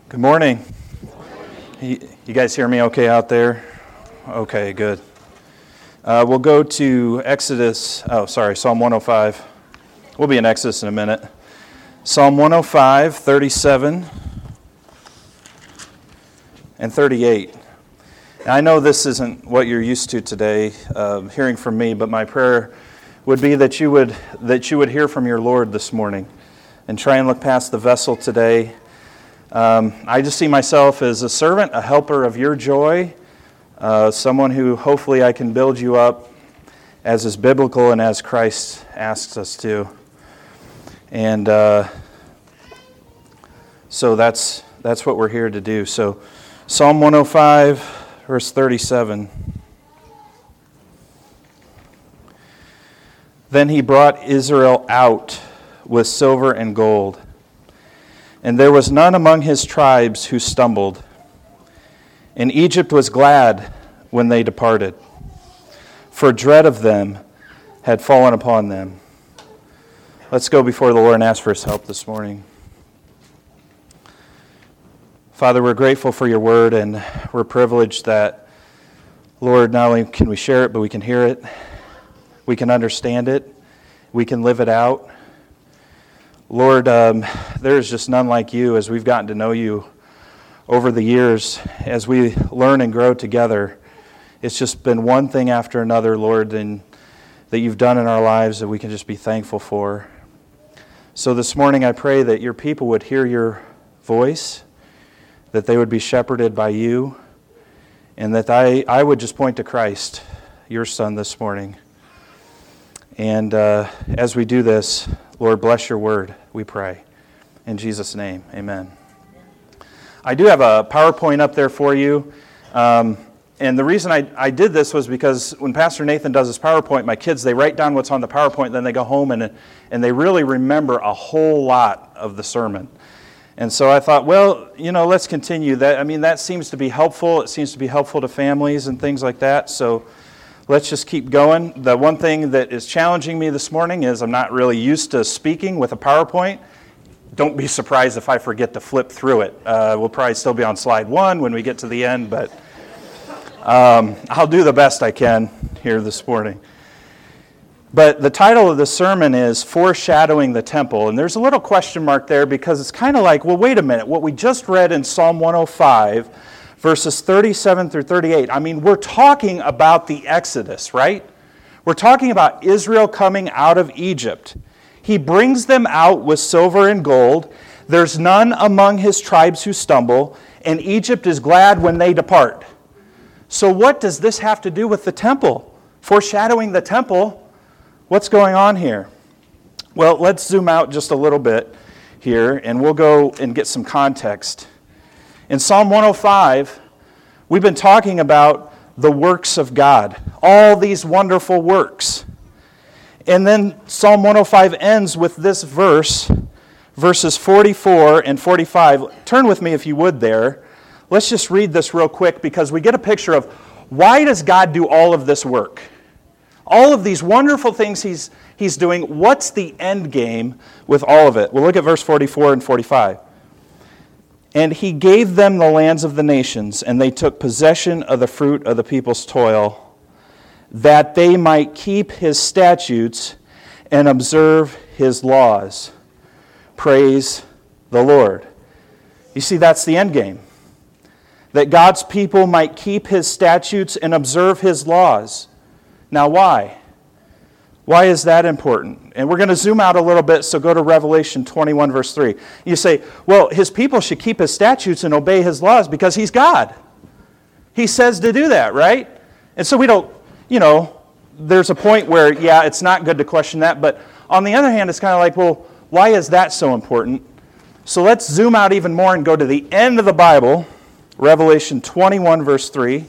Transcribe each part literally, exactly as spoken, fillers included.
Good morning. You guys hear me okay out there? Okay, good. Uh, we'll go to Exodus, oh, sorry, Psalm one oh five. We'll be in Exodus in a minute. Psalm one oh five, thirty-seven, and thirty-eight. Now, I know this isn't what you're used to today, uh, hearing from me, but my prayer would be that you would that you would hear from your Lord this morning and try and look past the vessel today. Um, I just see myself as a servant, a helper of your joy, uh, someone who hopefully I can build you up as is biblical and as Christ asks us to. And uh, so that's that's what we're here to do. So Psalm one oh five, verse thirty-seven. Then he brought Israel out with silver and gold, and there was none among his tribes who stumbled. And Egypt was glad when they departed, for dread of them had fallen upon them. Let's go before the Lord and ask for his help this morning. Father, we're grateful for your word, and we're privileged that, Lord, not only can we share it, but we can hear it, we can understand it, we can live it out. Lord, um, there is just none like you as we've gotten to know you over the years. As we learn and grow together, it's just been one thing after another, Lord, and that you've done in our lives that we can just be thankful for. So this morning I pray that your people would hear your voice, that they would be shepherded by you, and that I, I would just point to Christ, your Son, this morning. And uh, as we do this, Lord, bless your word, we pray. In Jesus' name, amen. I do have a PowerPoint up there for you. Um, and the reason I, I did this was because when Pastor Nathan does his PowerPoint, my kids, they write down what's on the PowerPoint, then they go home and, and they really remember a whole lot of the sermon. And so I thought, well, you know, let's continue that. I mean, that seems to be helpful. It seems to be helpful to families and things like that. So let's just keep going. The one thing that is challenging me this morning is I'm not really used to speaking with a PowerPoint. Don't be surprised if I forget to flip through it. Uh, we'll probably still be on slide one when we get to the end, but um, I'll do the best I can here this morning. But the title of the sermon is Foreshadowing the Temple, and there's a little question mark there because it's kind of like, well, wait a minute. What we just read in Psalm one oh five, verses thirty-seven through thirty-eight, I mean, we're talking about the Exodus, right? We're talking about Israel coming out of Egypt. He brings them out with silver and gold. There's none among his tribes who stumble, and Egypt is glad when they depart. So what does this have to do with the temple? Foreshadowing the temple, what's going on here? Well, let's zoom out just a little bit here, and we'll go and get some context. In Psalm one oh five, we've been talking about the works of God, all these wonderful works. And then Psalm one oh five ends with this verse, verses forty-four and forty-five. Turn with me if you would there. Let's just read this real quick because we get a picture of why does God do all of this work? All of these wonderful things he's, he's doing, what's the end game with all of it? We'll look at verse forty-four and forty-five. And he gave them the lands of the nations, and they took possession of the fruit of the people's toil, that they might keep his statutes and observe his laws. Praise the Lord. You see, that's the end game. That God's people might keep his statutes and observe his laws. Now, why? Why is that important? And we're going to zoom out a little bit, so go to Revelation twenty-one, verse three. You say, well, his people should keep his statutes and obey his laws because he's God. He says to do that, right? And so we don't, you know, there's a point where, yeah, it's not good to question that, but on the other hand, it's kind of like, well, why is that so important? So let's zoom out even more and go to the end of the Bible, Revelation twenty-one, verse three.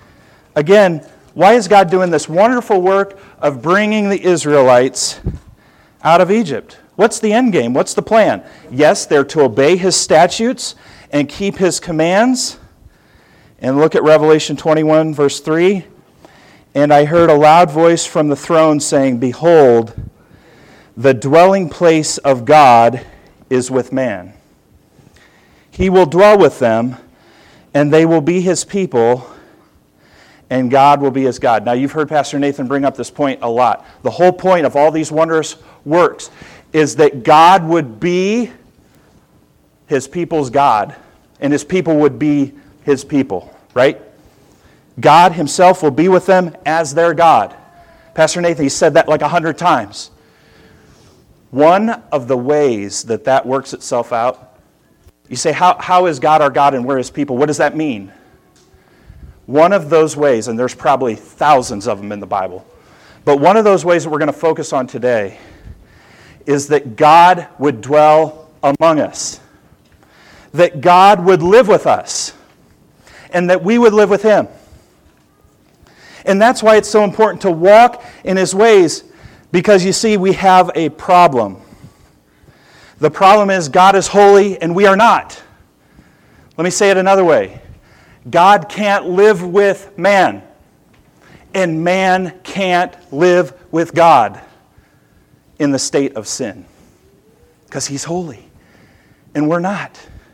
Again, why is God doing this wonderful work of bringing the Israelites out of Egypt? What's the end game? What's the plan? Yes, they're to obey his statutes and keep his commands. And look at Revelation twenty-one, verse three. And I heard a loud voice from the throne saying, Behold, the dwelling place of God is with man. He will dwell with them, and they will be his people, and God will be his God. Now, you've heard Pastor Nathan bring up this point a lot. The whole point of all these wondrous works is that God would be his people's God, and his people would be his people, right? God himself will be with them as their God. Pastor Nathan, he said that like a hundred times. One of the ways that that works itself out, you say, how, how is God our God and we're his people? What does that mean? One of those ways, and there's probably thousands of them in the Bible, but one of those ways that we're going to focus on today is that God would dwell among us. That God would live with us. And that we would live with him. And that's why it's so important to walk in his ways, because you see, we have a problem. The problem is God is holy and we are not. Let me say it another way. God can't live with man, and man can't live with God in the state of sin, because he's holy and we're not.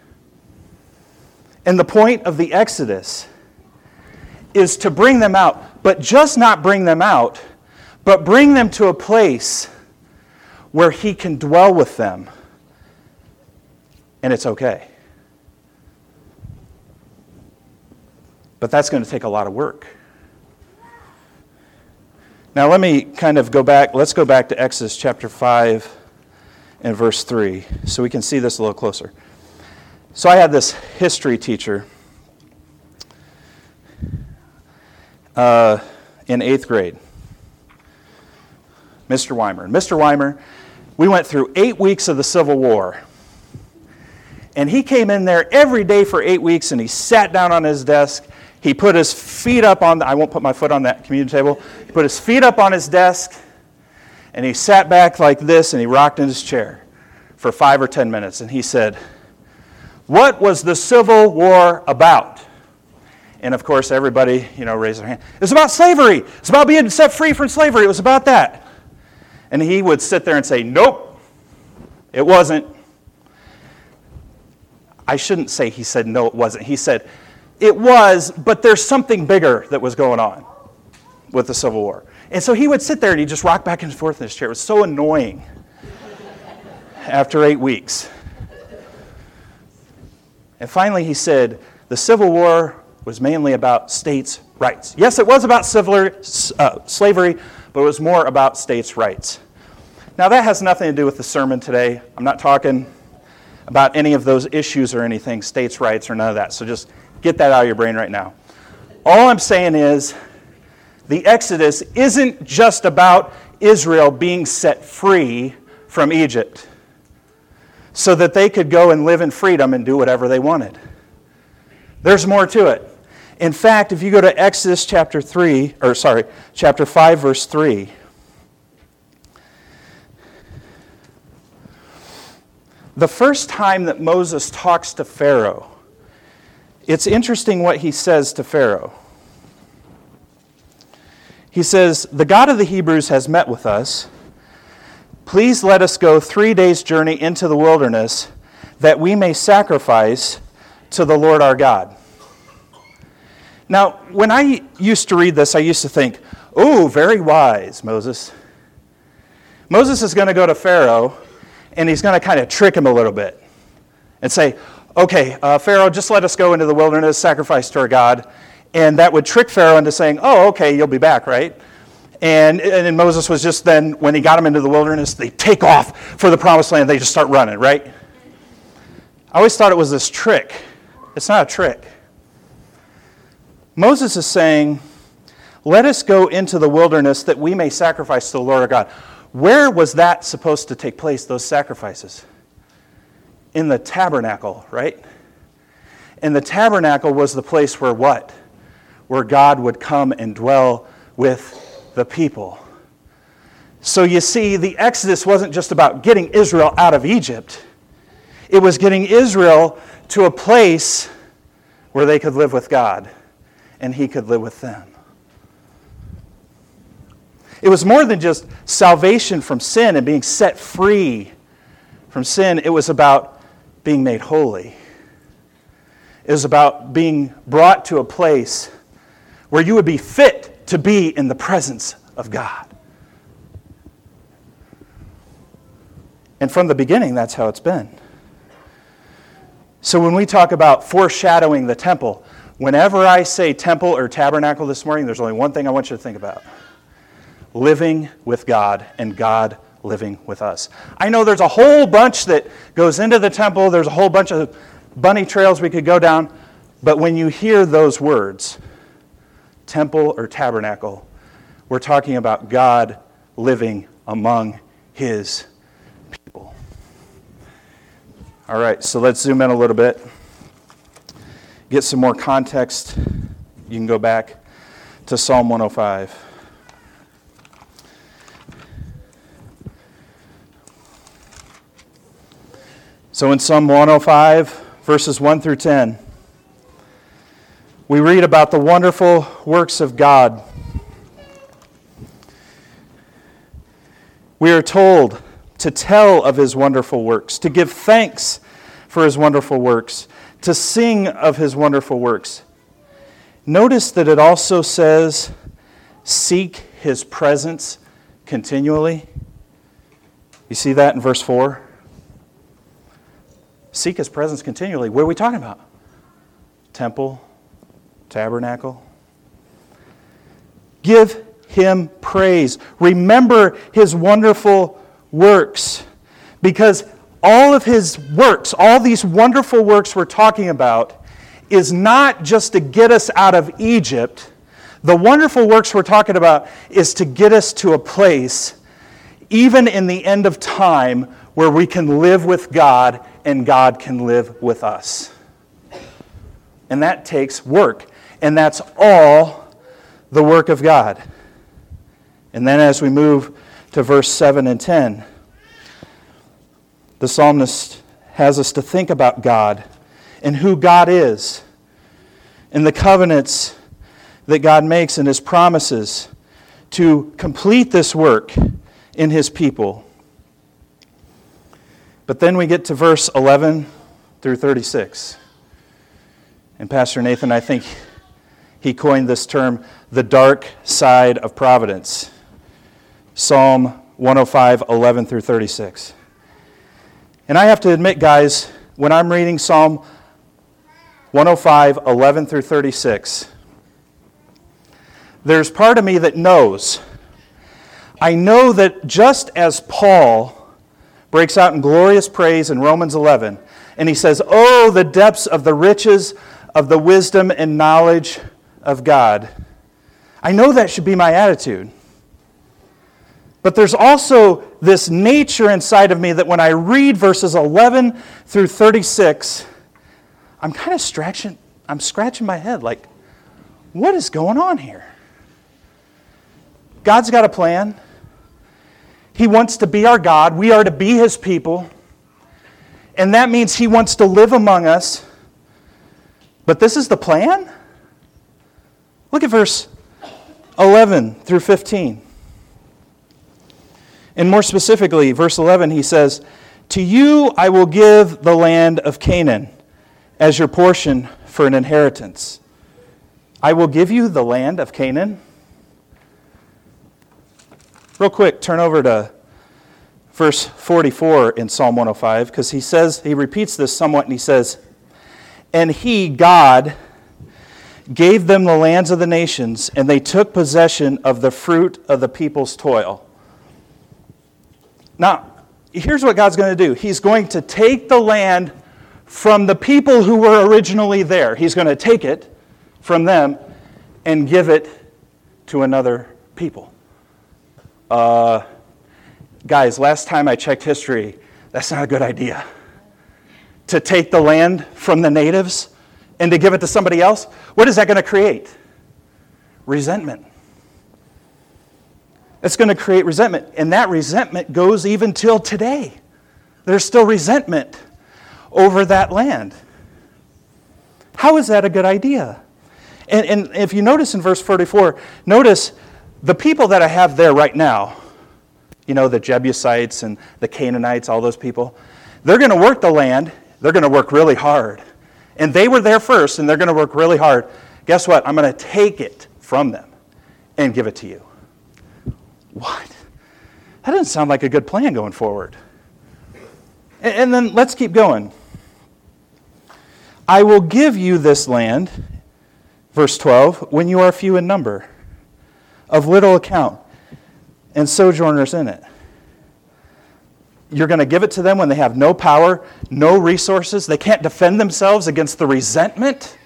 And the point of the Exodus is to bring them out, but just not bring them out, but bring them to a place where he can dwell with them, and it's okay. But that's going to take a lot of work. Now let me kind of go back, let's go back to Exodus chapter five and verse three, so we can see this a little closer. So I had this history teacher uh, in eighth grade, Mister Weimer. Mister Weimer, we went through eight weeks of the Civil War. And he came in there every day for eight weeks, and he sat down on his desk. He put his feet up on, the, I won't put my foot on that communion table. He put his feet up on his desk, and he sat back like this, and he rocked in his chair for five or ten minutes. And he said, "What was the Civil War about?" And of course, everybody, you know, raised their hand. It was about slavery. It was about being set free from slavery. It was about that. And he would sit there and say, "Nope, it wasn't." I shouldn't say he said, "No, it wasn't." He said, "It was, but there's something bigger that was going on with the Civil War." And so he would sit there and he'd just rock back and forth in his chair. It was so annoying after eight weeks. And finally he said, the Civil War was mainly about states' rights. Yes, it was about civil, uh, slavery, but it was more about states' rights. Now that has nothing to do with the sermon today. I'm not talking about any of those issues or anything, states' rights or none of that. So just get that out of your brain right now. All I'm saying is the Exodus isn't just about Israel being set free from Egypt so that they could go and live in freedom and do whatever they wanted. There's more to it. In fact, if you go to Exodus chapter three, or sorry, chapter five, verse three, the first time that Moses talks to Pharaoh, it's interesting what he says to Pharaoh. He says, "The God of the Hebrews has met with us. Please let us go three days' journey into the wilderness that we may sacrifice to the Lord our God." Now, when I used to read this, I used to think, oh, very wise, Moses. Moses is going to go to Pharaoh, and he's going to kind of trick him a little bit and say, okay, uh, Pharaoh, just let us go into the wilderness, sacrifice to our God. And that would trick Pharaoh into saying, oh, okay, you'll be back, right? And, and then Moses was just then, when he got him into the wilderness, they take off for the promised land. They just start running, right? I always thought it was this trick. It's not a trick. Moses is saying, let us go into the wilderness that we may sacrifice to the Lord our God. Where was that supposed to take place, those sacrifices? In the tabernacle, right? And the tabernacle was the place where what? Where God would come and dwell with the people. So you see, the Exodus wasn't just about getting Israel out of Egypt. It was getting Israel to a place where they could live with God and he could live with them. It was more than just salvation from sin and being set free from sin. It was about being made holy. is about being brought to a place where you would be fit to be in the presence of God. And from the beginning, that's how it's been. So when we talk about foreshadowing the temple, whenever I say temple or tabernacle this morning, there's only one thing I want you to think about. Living with God and God living with us. I know there's a whole bunch that goes into the temple. There's a whole bunch of bunny trails we could go down. But when you hear those words, temple or tabernacle, we're talking about God living among His people. All right, so let's zoom in a little bit. Get some more context. You can go back to Psalm one oh five. So in Psalm one oh five, verses one through ten, we read about the wonderful works of God. We are told to tell of His wonderful works, to give thanks for His wonderful works, to sing of His wonderful works. Notice that it also says, seek His presence continually. You see that in verse four? Seek His presence continually. What are we talking about? Temple, tabernacle. Give Him praise. Remember His wonderful works. Because all of His works, all these wonderful works we're talking about, is not just to get us out of Egypt. The wonderful works we're talking about is to get us to a place, even in the end of time, where we can live with God and God can live with us. And that takes work. And that's all the work of God. And then as we move to verse seven and ten, the psalmist has us to think about God and who God is and the covenants that God makes and His promises to complete this work in His people. But then we get to verse eleven through thirty-six. And Pastor Nathan, I think he coined this term, the dark side of providence. Psalm one oh five, eleven through thirty-six. And I have to admit, guys, when I'm reading Psalm one oh five, eleven through thirty-six, there's part of me that knows. I know that just as Paul breaks out in glorious praise in Romans eleven, and he says, "Oh, the depths of the riches of the wisdom and knowledge of God." I know that should be my attitude. But there's also this nature inside of me that when I read verses eleven through thirty-six, I'm kind of scratching, I'm scratching my head like, what is going on here? God's got a plan. He wants to be our God. We are to be His people. And that means He wants to live among us. But this is the plan? Look at verse eleven through fifteen. And more specifically, verse eleven, he says, "To you I will give the land of Canaan as your portion for an inheritance." I will give you the land of Canaan. Real quick, turn over to verse forty-four in Psalm one oh five, because he says, he repeats this somewhat, and he says, "And He, God, gave them the lands of the nations, and they took possession of the fruit of the people's toil." Now, here's what God's going to do. He's going to take the land from the people who were originally there. He's going to take it from them and give it to another people. Uh, guys, last time I checked history, that's not a good idea. To take the land from the natives and to give it to somebody else, what is that going to create? Resentment. It's going to create resentment. And that resentment goes even till today. There's still resentment over that land. How is that a good idea? And, and if you notice in verse forty-four, notice the people that I have there right now, you know, the Jebusites and the Canaanites, all those people, they're going to work the land. They're going to work really hard. and they were there first, and they're going to work really hard, guess what? I'm going to take it from them and give it to you. What? That doesn't sound like a good plan going forward. And, and then let's keep going. I will give you this land, verse twelve, when you are few in number, of little account, and sojourners in it. You're going to give it to them when they have no power, no resources. They can't defend themselves against the resentment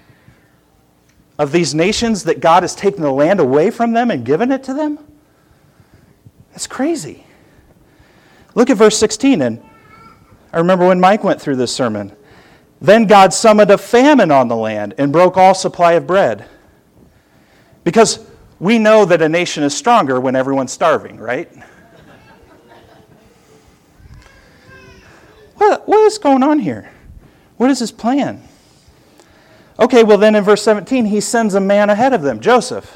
of these nations that God has taken the land away from them and given it to them. That's crazy. Look at verse sixteen. And I remember when Mike went through this sermon. Then God summoned a famine on the land and broke all supply of bread. Because we know that a nation is stronger when everyone's starving, right? What, what is going on here? What is his plan? Okay, well then in verse seventeen, he sends a man ahead of them, Joseph.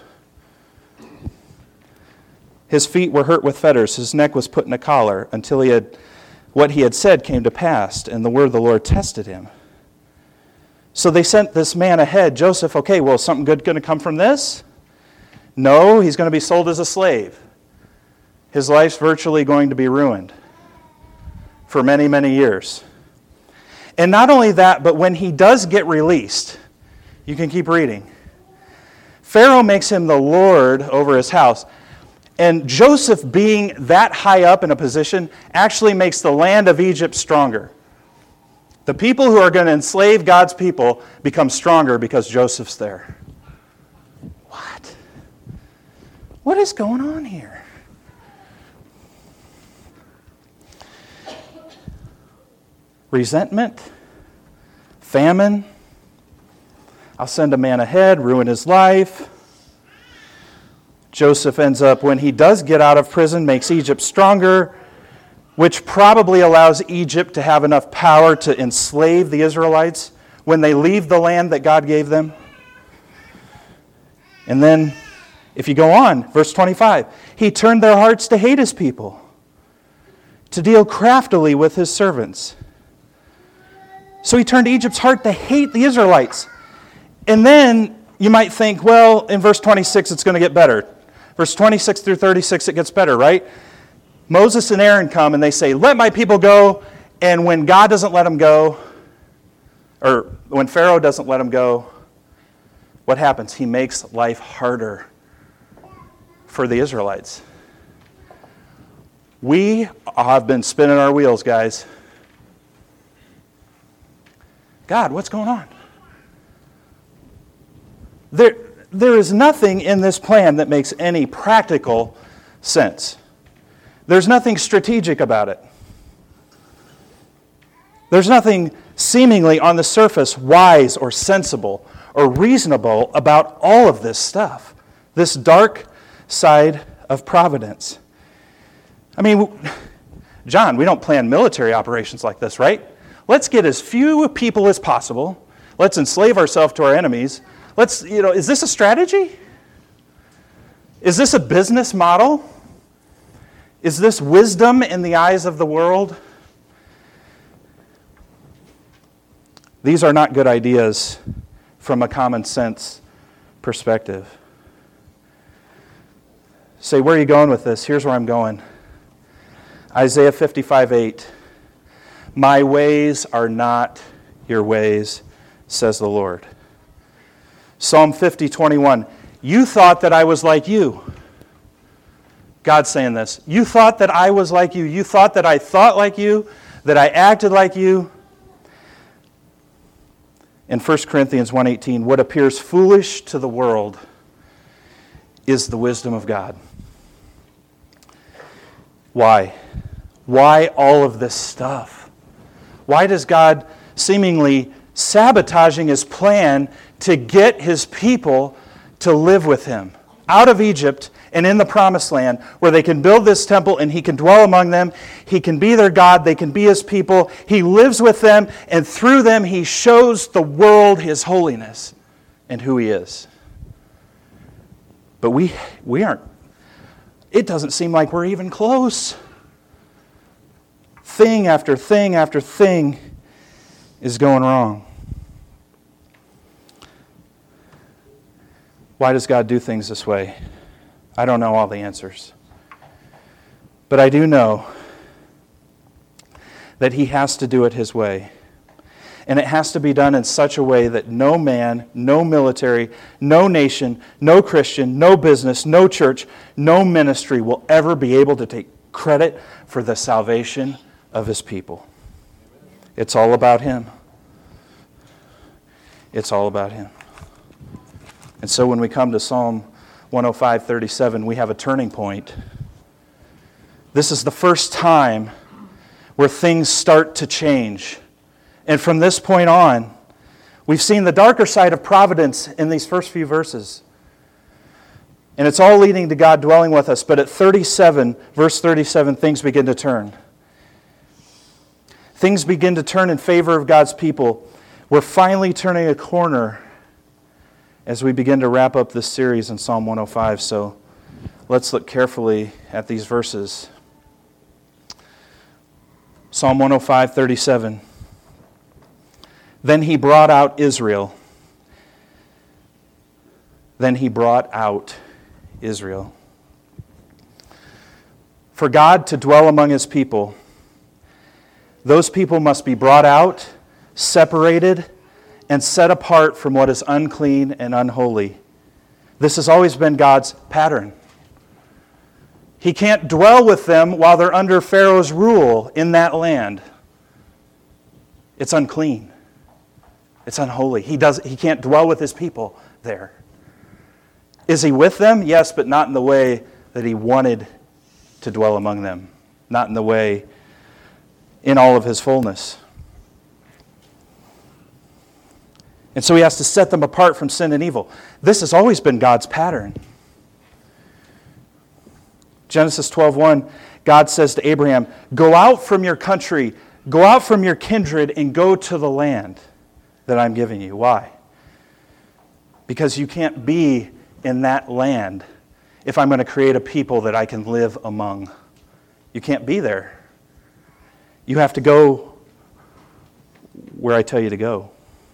His feet were hurt with fetters, his neck was put in a collar, until he had what he had said came to pass, and the word of the Lord tested him. So they sent this man ahead, Joseph. Okay, well, is something good going to come from this? No, he's going to be sold as a slave. His life's virtually going to be ruined for many, many years. And not only that, but when he does get released, you can keep reading. Pharaoh makes him the Lord over his house. And Joseph, being that high up in a position, actually makes the land of Egypt stronger. The people who are going to enslave God's people become stronger because Joseph's there. What? What is going on here? Resentment, famine. I'll send a man ahead, ruin his life. Joseph ends up, when he does get out of prison, makes Egypt stronger, which probably allows Egypt to have enough power to enslave the Israelites when they leave the land that God gave them. And then, if you go on, verse twenty-five, he turned their hearts to hate his people, to deal craftily with his servants. So he turned Egypt's heart to hate the Israelites. And then you might think, well, in verse twenty-six, it's going to get better. Verse twenty-six through thirty-six, it gets better, right? Moses and Aaron come and they say, let my people go. And when God doesn't let them go, or when Pharaoh doesn't let them go, what happens? He makes life harder for the Israelites. We have been spinning our wheels, guys. God, what's going on? There, there is nothing in this plan that makes any practical sense. There's nothing strategic about it. There's nothing seemingly on the surface wise or sensible or reasonable about all of this stuff. This dark side of providence. I mean, John, we don't plan military operations like this, right? Let's get as few people as possible. Let's enslave ourselves to our enemies. Let's, you know, is this a strategy? Is this a business model? Is this wisdom in the eyes of the world? These are not good ideas from a common sense perspective. Say, where are you going with this? Here's where I'm going. Isaiah fifty-five eight. My ways are not your ways, says the Lord. Psalm fifty twenty-one. You thought that I was like you. God's saying this. You thought that I was like you. You thought that I thought like you, that I acted like you. In First Corinthians one eighteen, what appears foolish to the world is the wisdom of God. Why? Why all of this stuff? Why does God seemingly sabotaging his plan to get his people to live with him out of Egypt and in the promised land where they can build this temple and he can dwell among them. He can be their God. They can be his people. He lives with them, and through them he shows the world his holiness and who he is. But we we aren't. It doesn't seem like we're even close. Thing after thing after thing is going wrong. Why does God do things this way? I don't know all the answers. But I do know that He has to do it His way. And it has to be done in such a way that no man, no military, no nation, no Christian, no business, no church, no ministry will ever be able to take credit for the salvation of His people. It's all about Him. It's all about Him. And so when we come to Psalm one oh five, thirty-seven, we have a turning point. This is the first time where things start to change. And from this point on, we've seen the darker side of providence in these first few verses. And it's all leading to God dwelling with us. But at thirty-seven, verse thirty-seven, things begin to turn. Things begin to turn in favor of God's people. We're finally turning a corner as we begin to wrap up this series in Psalm one oh five. So let's look carefully at these verses. Psalm one oh five, thirty-seven. Then he brought out Israel. Then he brought out Israel. For God to dwell among His people, those people must be brought out, separated, and set apart from what is unclean and unholy. This has always been God's pattern. He can't dwell with them while they're under Pharaoh's rule in that land. It's unclean. It's unholy. He does. He can't dwell with His people there. Is He with them? Yes, but not in the way that He wanted to dwell among them. Not in the way, in all of His fullness. And so He has to set them apart from sin and evil. This has always been God's pattern. Genesis twelve one, God says to Abraham, "Go out from your country, go out from your kindred, and go to the land that I'm giving you." Why? Because you can't be in that land if I'm going to create a people that I can live among. You can't be there. You have to go where I tell you to go.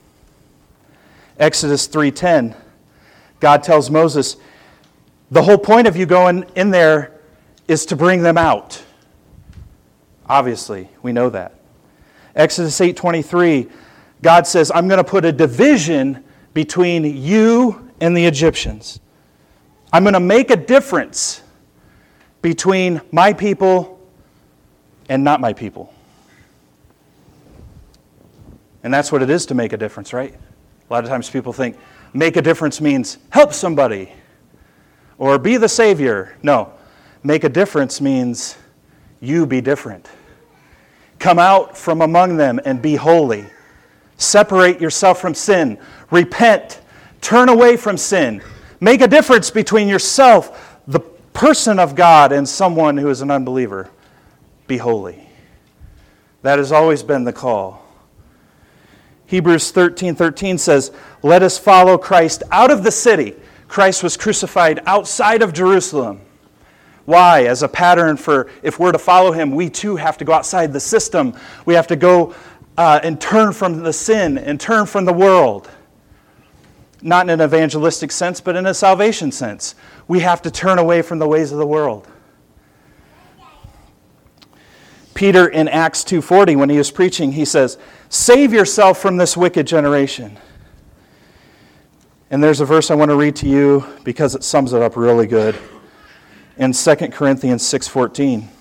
Exodus three ten, God tells Moses, the whole point of you going in there is to bring them out. Obviously, we know that. Exodus eight twenty-three, God says, I'm going to put a division between you and the Egyptians. I'm going to make a difference between my people and not my people. And that's what it is to make a difference, right? A lot of times people think make a difference means help somebody or be the Savior. No, make a difference means you be different. Come out from among them and be holy. Separate yourself from sin. Repent. Turn away from sin. Make a difference between yourself, the person of God, and someone who is an unbeliever. Be holy. That has always been the call. Hebrews thirteen thirteen says, let us follow Christ out of the city. Christ was crucified outside of Jerusalem. Why? As a pattern for if we're to follow Him, we too have to go outside the system. We have to go uh, and turn from the sin and turn from the world. Not in an evangelistic sense, but in a salvation sense. We have to turn away from the ways of the world. Peter in Acts two forty, when he was preaching, he says, save yourself from this wicked generation. And there's a verse I want to read to you because it sums it up really good. In Second Corinthians six fourteen.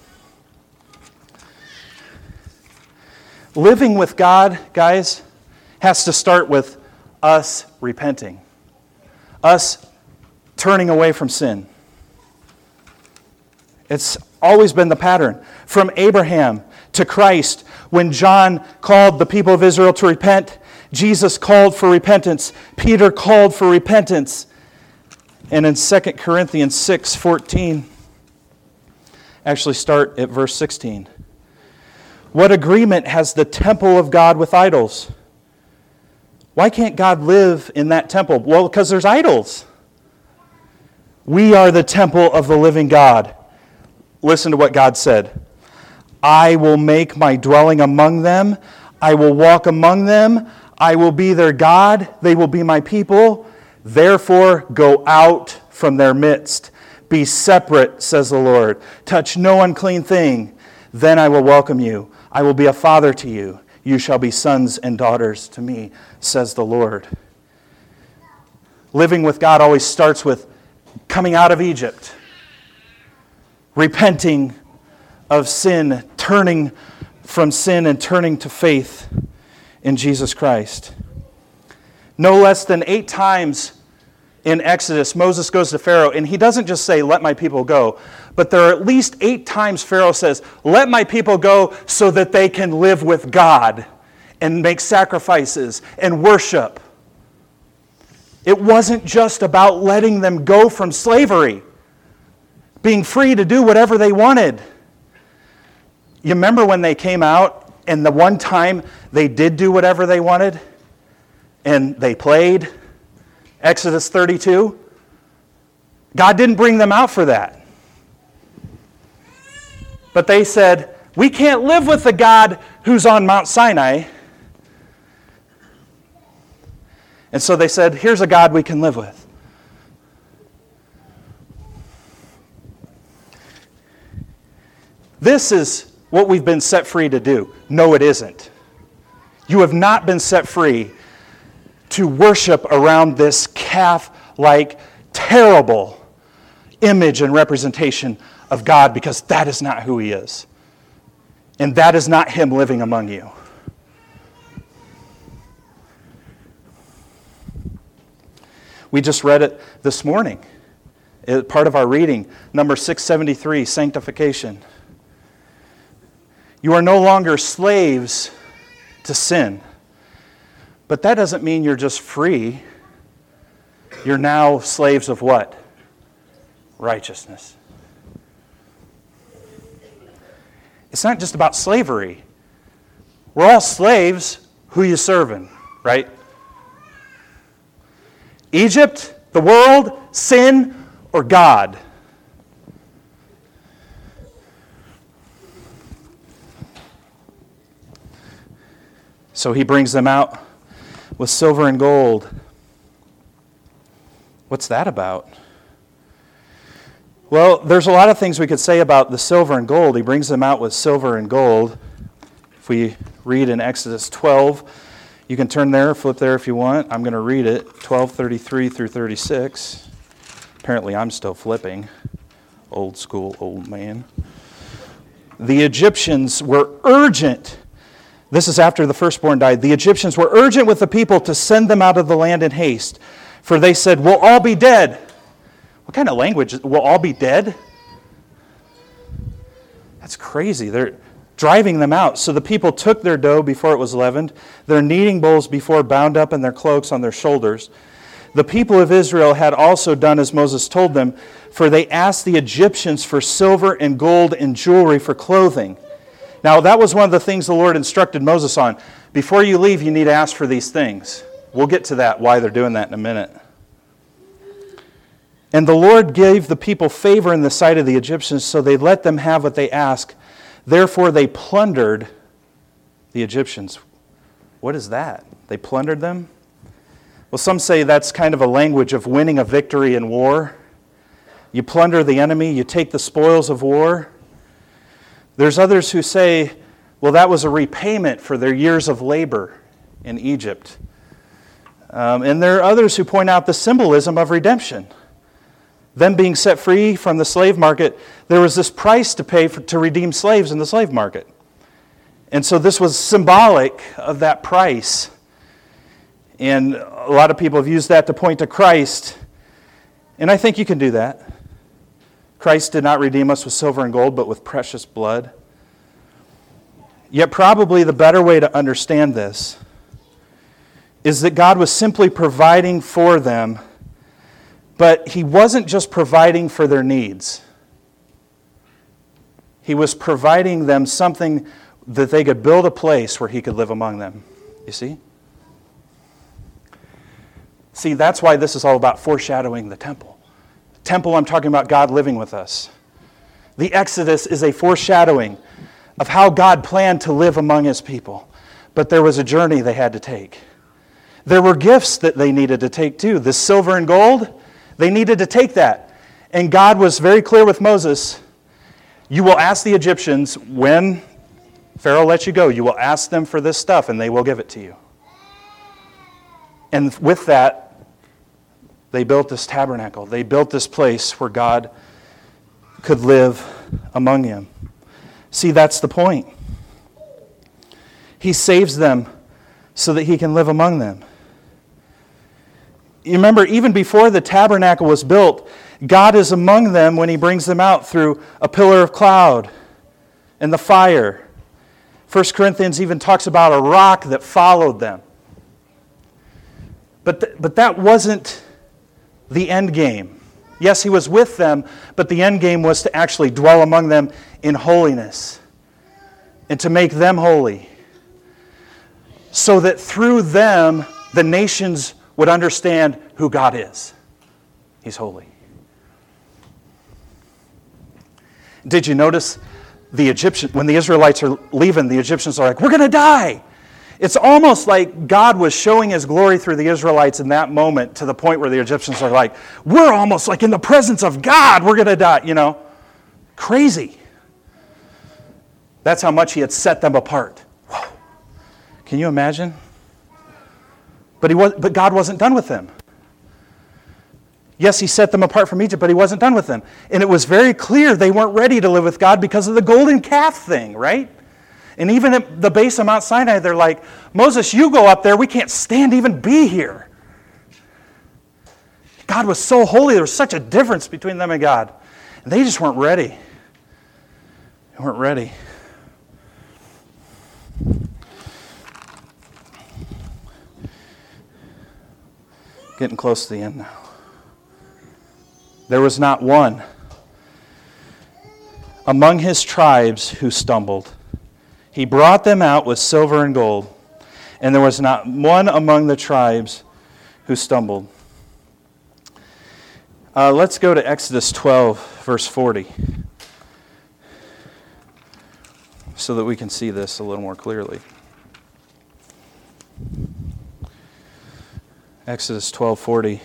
Living with God, guys, has to start with us repenting. Us turning away from sin. It's always been the pattern. From Abraham to Christ, when John called the people of Israel to repent, Jesus called for repentance. Peter called for repentance. And in Second Corinthians six fourteen, actually start at verse sixteen. What agreement has the temple of God with idols? Why can't God live in that temple? Well, because there's idols. We are the temple of the living God. Listen to what God said. I will make my dwelling among them. I will walk among them. I will be their God. They will be my people. Therefore, go out from their midst. Be separate, says the Lord. Touch no unclean thing. Then I will welcome you. I will be a father to you. You shall be sons and daughters to me, says the Lord. Living with God always starts with coming out of Egypt, repenting of sin, turning from sin and turning to faith in Jesus Christ. No less than eight times in Exodus, Moses goes to Pharaoh, and he doesn't just say, let my people go, but there are at least eight times Pharaoh says, let my people go so that they can live with God and make sacrifices and worship. It wasn't just about letting them go from slavery, being free to do whatever they wanted. You remember when they came out and the one time they did do whatever they wanted and they played? Exodus thirty-two. God didn't bring them out for that. But they said, we can't live with the God who's on Mount Sinai. And so they said, here's a God we can live with. This is what we've been set free to do. No, it isn't. You have not been set free to worship around this calf-like, terrible image and representation of God, because that is not who He is. And that is not Him living among you. We just read it this morning. It, part of our reading, number six seventy-three, sanctification. You are no longer slaves to sin. But that doesn't mean you're just free. You're now slaves of what? Righteousness. It's not just about slavery. We're all slaves. Who you serving, right? Egypt, the world, sin, or God? So He brings them out with silver and gold. What's that about? Well, there's a lot of things we could say about the silver and gold. He brings them out with silver and gold. If we read in Exodus twelve, you can turn there, flip there if you want. I'm going to read it, twelve thirty-three through thirty-six. Apparently I'm still flipping. Old school, old man. The Egyptians were urgent. This is after the firstborn died. The Egyptians were urgent with the people to send them out of the land in haste. For they said, we'll all be dead. What kind of language? We'll all be dead? That's crazy. They're driving them out. So the people took their dough before it was leavened, their kneading bowls before bound up, and their cloaks on their shoulders. The people of Israel had also done as Moses told them, for they asked the Egyptians for silver and gold and jewelry for clothing. Now, that was one of the things the Lord instructed Moses on. Before you leave, you need to ask for these things. We'll get to that, why they're doing that in a minute. And the Lord gave the people favor in the sight of the Egyptians, so they let them have what they asked. Therefore, they plundered the Egyptians. What is that? They plundered them? Well, some say that's kind of a language of winning a victory in war. You plunder the enemy, you take the spoils of war. There's others who say, well, that was a repayment for their years of labor in Egypt. Um, and there are others who point out the symbolism of redemption. Them being set free from the slave market, there was this price to pay for, to redeem slaves in the slave market. And so this was symbolic of that price. And a lot of people have used that to point to Christ. And I think you can do that. Christ did not redeem us with silver and gold, but with precious blood. Yet probably the better way to understand this is that God was simply providing for them, but He wasn't just providing for their needs. He was providing them something that they could build a place where He could live among them. You see? See, that's why this is all about foreshadowing the temple. Temple, I'm talking about God living with us. The Exodus is a foreshadowing of how God planned to live among His people. But there was a journey they had to take. There were gifts that they needed to take too. The silver and gold, they needed to take that. And God was very clear with Moses, you will ask the Egyptians, when Pharaoh lets you go, you will ask them for this stuff and they will give it to you. And with that, they built this tabernacle. They built this place where God could live among them. See, that's the point. He saves them so that he can live among them. You remember, even before the tabernacle was built, God is among them when he brings them out through a pillar of cloud and the fire. First Corinthians even talks about a rock that followed them. But, th- but that wasn't the end game. Yes, he was with them, but the end game was to actually dwell among them in holiness and to make them holy, so that through them, the nations would understand who God is. He's holy. Did you notice the Egyptian, when the Israelites are leaving, the Egyptians are like, we're going to die. It's almost like God was showing his glory through the Israelites in that moment, to the point where the Egyptians are like, we're almost like in the presence of God. We're going to die, you know. Crazy. That's how much he had set them apart. Whoa. Can you imagine? But he was, but God wasn't done with them. Yes, he set them apart from Egypt, but he wasn't done with them. And it was very clear they weren't ready to live with God because of the golden calf thing, right? And even at the base of Mount Sinai, they're like, Moses, you go up there. We can't stand to even be here. God was so holy. There was such a difference between them and God. And they just weren't ready. They weren't ready. Getting close to the end now. There was not one among his tribes who stumbled. He brought them out with silver and gold, and there was not one among the tribes who stumbled. Uh, let's go to Exodus twelve, verse forty, so that we can see this a little more clearly. Exodus twelve forty.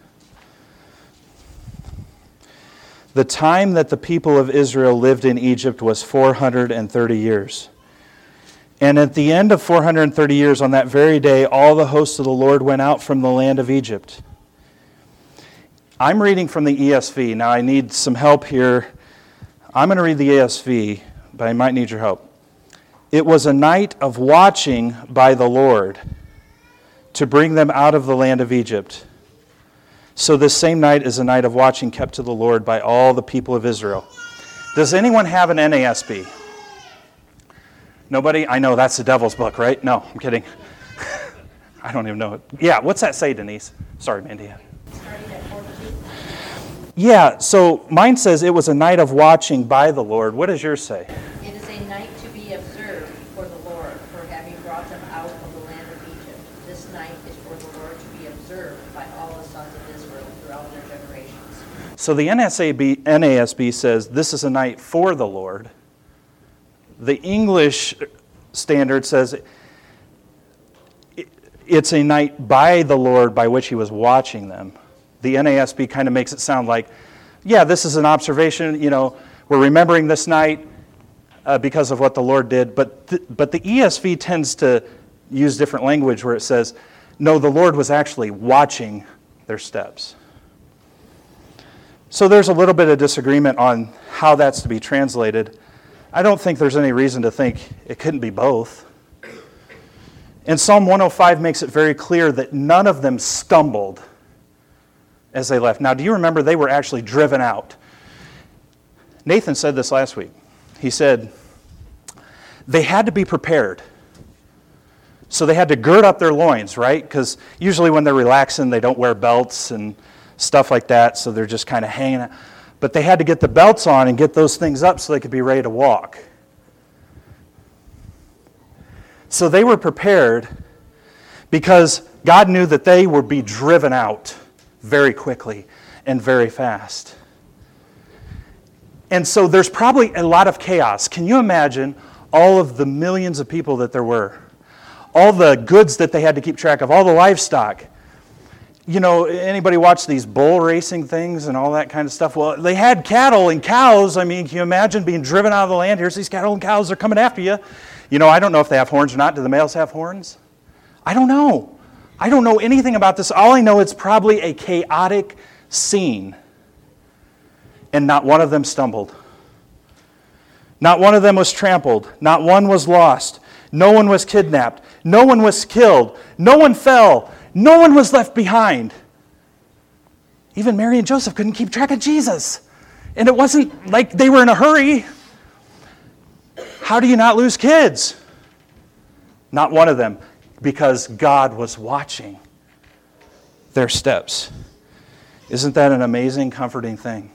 The time that the people of Israel lived in Egypt was four hundred thirty years. And at the end of four hundred thirty years, on that very day, all the hosts of the Lord went out from the land of Egypt. I'm reading from the E S V. Now, I need some help here. I'm going to read the E S V, but I might need your help. It was a night of watching by the Lord to bring them out of the land of Egypt. So this same night is a night of watching kept to the Lord by all the people of Israel. Does anyone have an N A S B? Nobody? I know that's the devil's book, right? No, I'm kidding. I don't even know it. Yeah, what's that say, Denise? Sorry, Mandy. Yeah, so mine says it was a night of watching by the Lord. What does yours say? It is a night to be observed for the Lord, for having brought them out of the land of Egypt. This night is for the Lord to be observed by all the sons of Israel throughout their generations. So the N A S B says this is a night for the Lord. The English Standard says it's a night by the Lord by which he was watching them. The N A S B kind of makes it sound like, yeah, this is an observation, you know, we're remembering this night uh, because of what the Lord did. But th- but the E S V tends to use different language where it says, no, the Lord was actually watching their steps. So there's a little bit of disagreement on how that's to be translated. I don't think there's any reason to think it couldn't be both. And Psalm one oh five makes it very clear that none of them stumbled as they left. Now, do you remember they were actually driven out? Nathan said this last week. He said they had to be prepared. So they had to gird up their loins, right? Because usually when they're relaxing, they don't wear belts and stuff like that, so they're just kind of hanging out. But they had to get the belts on and get those things up so they could be ready to walk. So they were prepared because God knew that they would be driven out very quickly and very fast. And so there's probably a lot of chaos. Can you imagine all of the millions of people that there were? all the goods that they had to keep track of, all the livestock. You know, anybody watch these bull racing things and all that kind of stuff? Well, they had cattle and cows. I mean, can you imagine being driven out of the land? Here's these cattle and cows. They're coming after you. You know, I don't know if they have horns or not. Do the males have horns? I don't know. I don't know anything about this. All I know, it's probably a chaotic scene. And not one of them stumbled. Not one of them was trampled. Not one was lost. No one was kidnapped. No one was killed. No one fell. No one was left behind. Even Mary and Joseph couldn't keep track of Jesus. And it wasn't like they were in a hurry. How do you not lose kids? Not one of them, because God was watching their steps. Isn't that an amazing, comforting thing?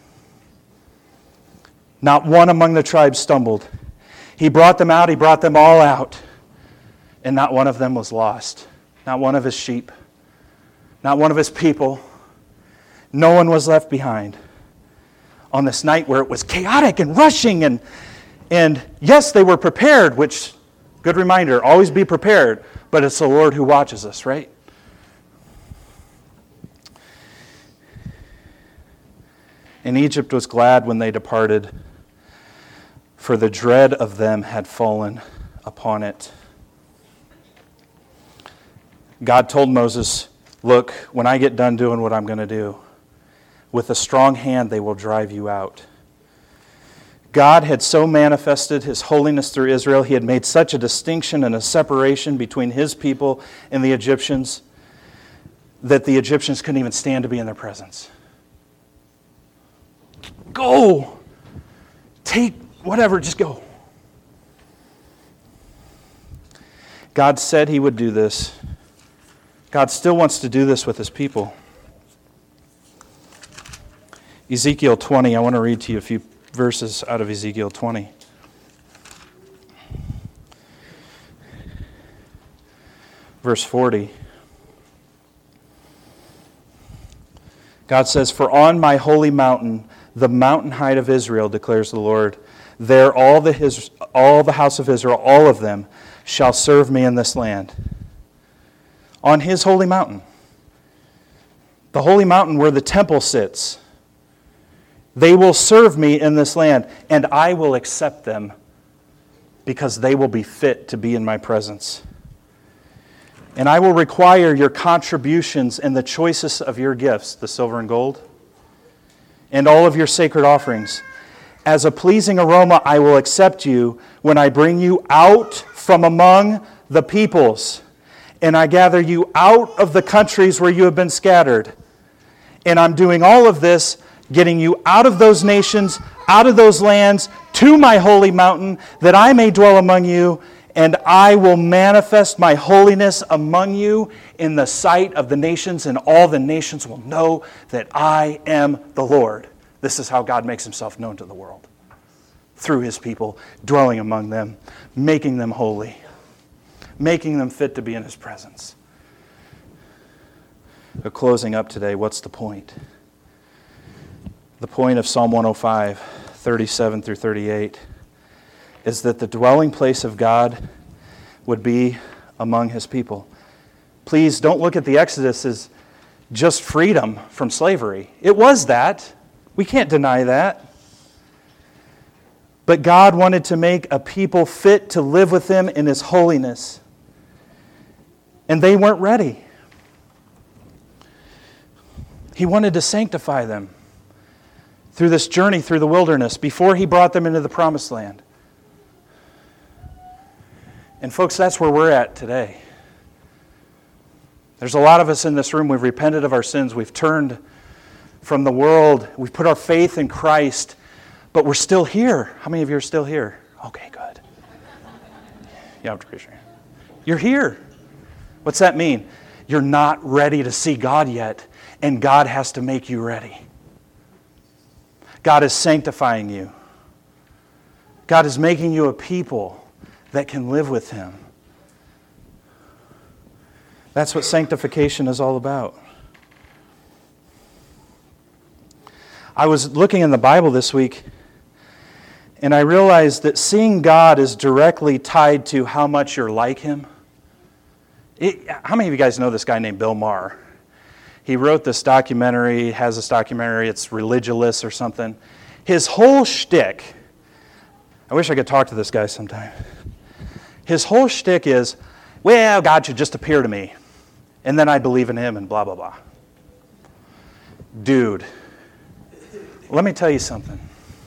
Not one among the tribes stumbled. He brought them out, he brought them all out. And not one of them was lost. Not one of his sheep. Not one of his people. No one was left behind. On this night where it was chaotic and rushing, and, and yes, they were prepared, which, good reminder, always be prepared, but it's the Lord who watches us, right? And Egypt was glad when they departed, for the dread of them had fallen upon it. God told Moses, look, when I get done doing what I'm going to do, with a strong hand they will drive you out. God had so manifested his holiness through Israel, he had made such a distinction and a separation between his people and the Egyptians, that the Egyptians couldn't even stand to be in their presence. Go! Take whatever, just go. God said he would do this. God still wants to do this with his people. Ezekiel twenty, I want to read to you a few verses out of Ezekiel twenty. Verse forty. God says, for on my holy mountain, the mountain height of Israel, declares the Lord, there all the, his, all the house of Israel, all of them, shall serve me in this land. On his holy mountain. The holy mountain where the temple sits. They will serve me in this land, and I will accept them because they will be fit to be in my presence. And I will require your contributions and the choicest of your gifts, the silver and gold, and all of your sacred offerings. As a pleasing aroma, I will accept you when I bring you out from among the peoples, and I gather you out of the countries where you have been scattered. And I'm doing all of this, getting you out of those nations, out of those lands, to my holy mountain, that I may dwell among you, and I will manifest my holiness among you in the sight of the nations, and all the nations will know that I am the Lord. This is how God makes himself known to the world. Through his people, dwelling among them, making them holy, making them fit to be in his presence. But closing up today, what's the point? The point of Psalm one oh five, thirty-seven through thirty-eight, is that the dwelling place of God would be among his people. Please don't look at the Exodus as just freedom from slavery. It was that. We can't deny that. But God wanted to make a people fit to live with him in his holiness. And they weren't ready. He wanted to sanctify them through this journey through the wilderness before he brought them into the promised land. And folks, that's where we're at today. There's a lot of us in this room, we've repented of our sins, we've turned from the world, we've put our faith in Christ, but we're still here. How many of you are still here? Okay, good. You have to raise your hand. You're here. What's that mean? You're not ready to see God yet, and God has to make you ready. God is sanctifying you. God is making you a people that can live with him. That's what sanctification is all about. I was looking in the Bible this week, and I realized that seeing God is directly tied to how much you're like him. It, how many of you guys know this guy named Bill Maher? He wrote this documentary, has this documentary, it's Religulous or something. His whole shtick, I wish I could talk to this guy sometime. His whole shtick is, well, God should just appear to me, and then I believe in him and blah, blah, blah. Dude, let me tell you something.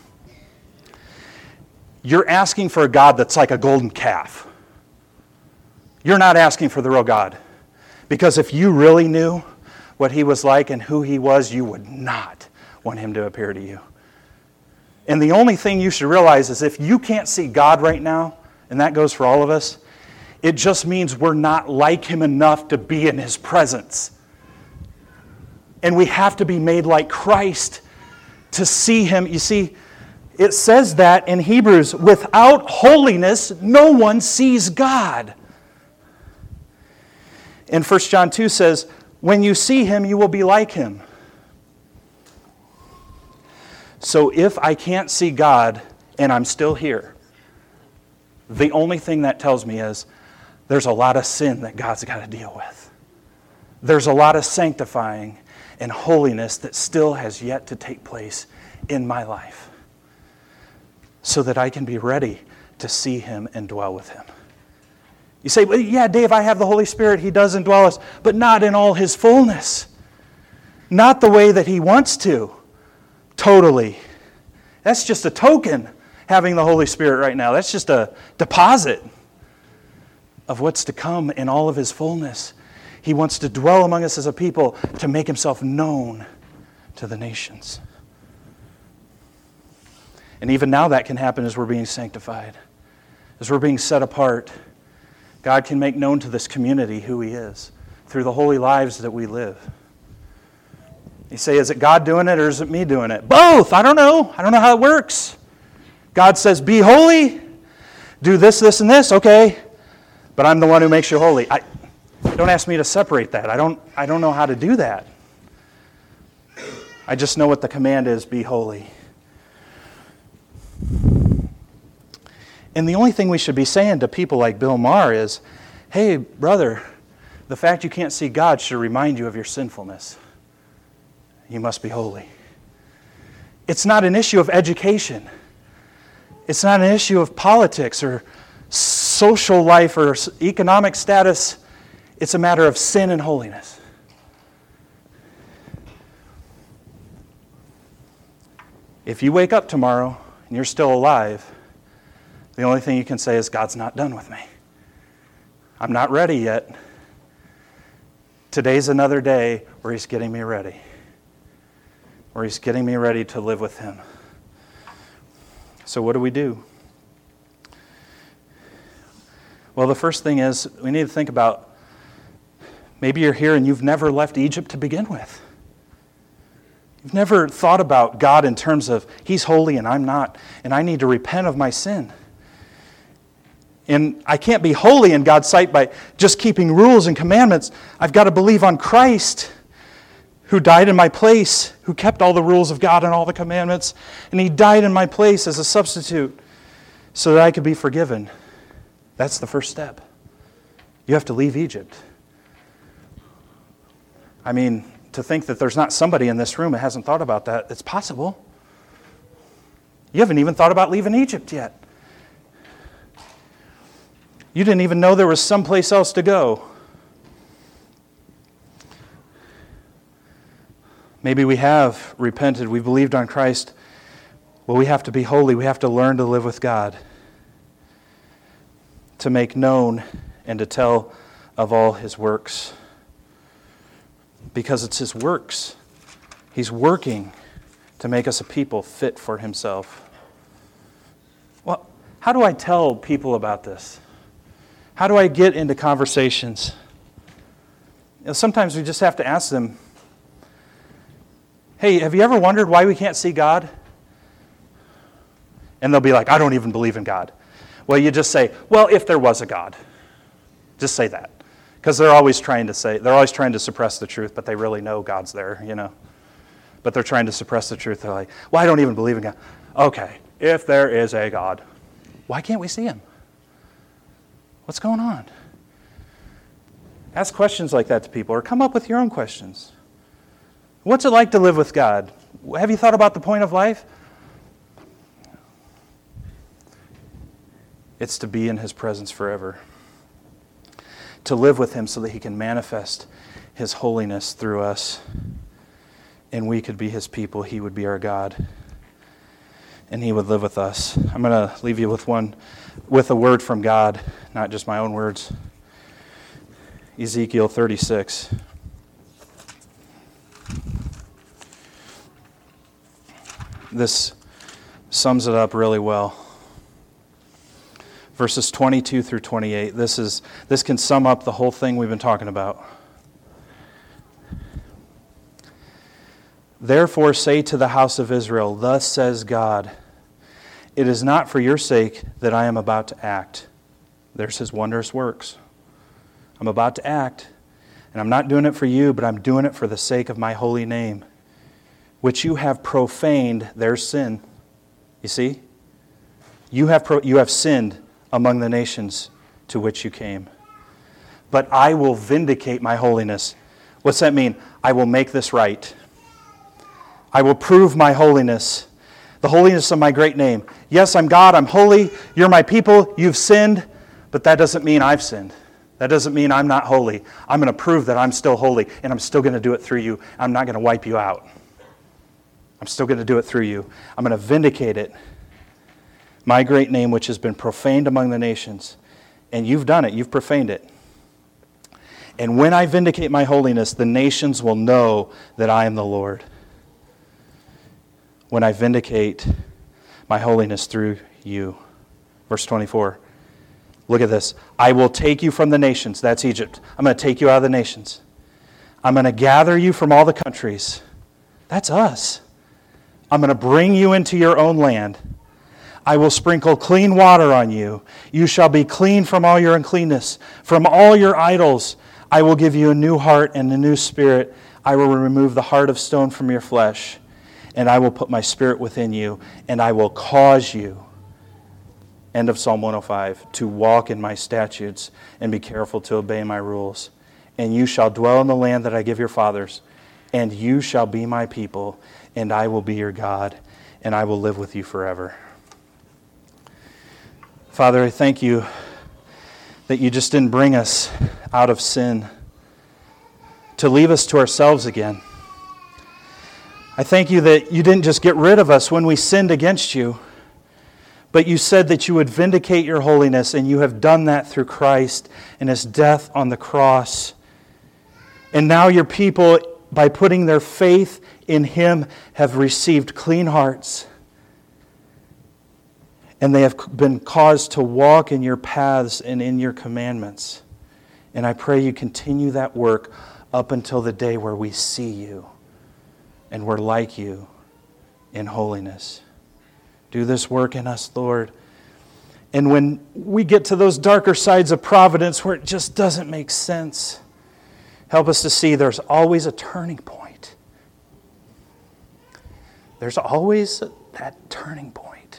You're asking for a God that's like a golden calf. You're not asking for the real God. Because if you really knew what he was like and who he was, you would not want him to appear to you. And the only thing you should realize is if you can't see God right now, and that goes for all of us, it just means we're not like him enough to be in his presence. And we have to be made like Christ to see him. You see, it says that in Hebrews, without holiness, no one sees God. And First John two says, when you see him, you will be like him. So if I can't see God and I'm still here, the only thing that tells me is there's a lot of sin that God's got to deal with. There's a lot of sanctifying and holiness that still has yet to take place in my life so that I can be ready to see him and dwell with him. You say, well, yeah, Dave, I have the Holy Spirit. He does indwell us, but not in all his fullness. Not the way that he wants to. Totally. That's just a token, having the Holy Spirit right now. That's just a deposit of what's to come in all of his fullness. He wants to dwell among us as a people to make himself known to the nations. And even now that can happen as we're being sanctified, as we're being set apart. God can make known to this community who he is through the holy lives that we live. You say, is it God doing it or is it me doing it? Both! I don't know. I don't know how it works. God says, be holy, do this, this, and this. Okay, but I'm the one who makes you holy. I, don't ask me to separate that. I don't, I don't know how to do that. I just know what the command is, be holy. And the only thing we should be saying to people like Bill Maher is, hey, brother, the fact you can't see God should remind you of your sinfulness. You must be holy. It's not an issue of education. It's not an issue of politics or social life or economic status. It's a matter of sin and holiness. If you wake up tomorrow and you're still alive, the only thing you can say is, God's not done with me. I'm not ready yet. Today's another day where he's getting me ready. Where he's getting me ready to live with him. So what do we do? Well, the first thing is we need to think about, maybe you're here and you've never left Egypt to begin with. You've never thought about God in terms of he's holy and I'm not, and I need to repent of my sin. And I can't be holy in God's sight by just keeping rules and commandments. I've got to believe on Christ, who died in my place, who kept all the rules of God and all the commandments, and he died in my place as a substitute so that I could be forgiven. That's the first step. You have to leave Egypt. I mean, to think that there's not somebody in this room that hasn't thought about that, it's possible. You haven't even thought about leaving Egypt yet. You didn't even know there was someplace else to go. Maybe we have repented, we believed on Christ. Well, we have to be holy. We have to learn to live with God, to make known and to tell of all his works. Because it's his works. He's working to make us a people fit for himself. Well, how do I tell people about this? How do I get into conversations? You know, sometimes we just have to ask them, hey, have you ever wondered why we can't see God? And they'll be like, I don't even believe in God. Well, you just say, well, if there was a God. Just say that. Because they're always trying to say, they're always trying to suppress the truth, but they really know God's there, you know. But they're trying to suppress the truth. They're like, well, I don't even believe in God. Okay, if there is a God, why can't we see him? What's going on? Ask questions like that to people, or come up with your own questions. What's it like to live with God? Have you thought about the point of life? It's to be in His presence forever. To live with Him so that He can manifest His holiness through us. And we could be His people. He would be our God. And He would live with us. I'm going to leave you with one, with a word from God, not just my own words. Ezekiel thirty-six. This sums it up really well. Verses twenty-two through twenty-eight. This is this can sum up the whole thing we've been talking about. Therefore say to the house of Israel, thus says God, it is not for your sake that I am about to act. There's His wondrous works. I'm about to act, and I'm not doing it for you, but I'm doing it for the sake of my holy name, which you have profaned their sin. You see? You have pro- you have sinned among the nations to which you came. But I will vindicate my holiness. What's that mean? I will make this right. I will prove my holiness, the holiness of my great name. Yes, I'm God, I'm holy, you're my people, you've sinned, but that doesn't mean I've sinned. That doesn't mean I'm not holy. I'm going to prove that I'm still holy, and I'm still going to do it through you. I'm not going to wipe you out. I'm still going to do it through you. I'm going to vindicate it. My great name, which has been profaned among the nations. And you've done it. You've profaned it. And when I vindicate my holiness, the nations will know that I am the Lord. When I vindicate my holiness through you. Verse twenty-four. Look at this. I will take you from the nations. That's Egypt. I'm going to take you out of the nations. I'm going to gather you from all the countries. That's us. I'm going to bring you into your own land. I will sprinkle clean water on you. You shall be clean from all your uncleanness. From all your idols, I will give you a new heart and a new spirit. I will remove the heart of stone from your flesh, and I will put my spirit within you, and I will cause you, end of Psalm one oh five, to walk in my statutes and be careful to obey my rules. And you shall dwell in the land that I give your fathers, and you shall be my people, and I will be your God, and I will live with you forever. Father, I thank you that you just didn't bring us out of sin to leave us to ourselves again. I thank you that you didn't just get rid of us when we sinned against you, but you said that you would vindicate your holiness, and you have done that through Christ and His death on the cross. And now your people, by putting their faith in Him, have received clean hearts. And they have been caused to walk in your paths and in your commandments. And I pray you continue that work up until the day where we see you and we're like you in holiness. Do this work in us, Lord. And when we get to those darker sides of providence where it just doesn't make sense, help us to see there's always a turning point. There's always that turning point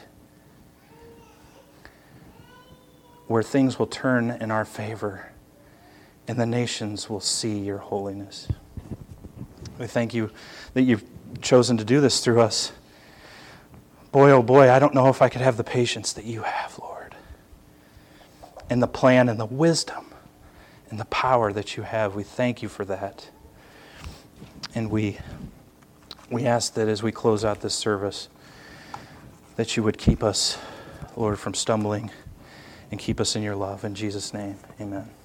where things will turn in our favor and the nations will see your holiness. We thank you that you've chosen to do this through us. Boy, oh boy, I don't know if I could have the patience that you have, Lord. And the plan and the wisdom and the power that you have. We thank you for that. And we, we ask that as we close out this service, that you would keep us, Lord, from stumbling and keep us in your love. In Jesus' name, amen.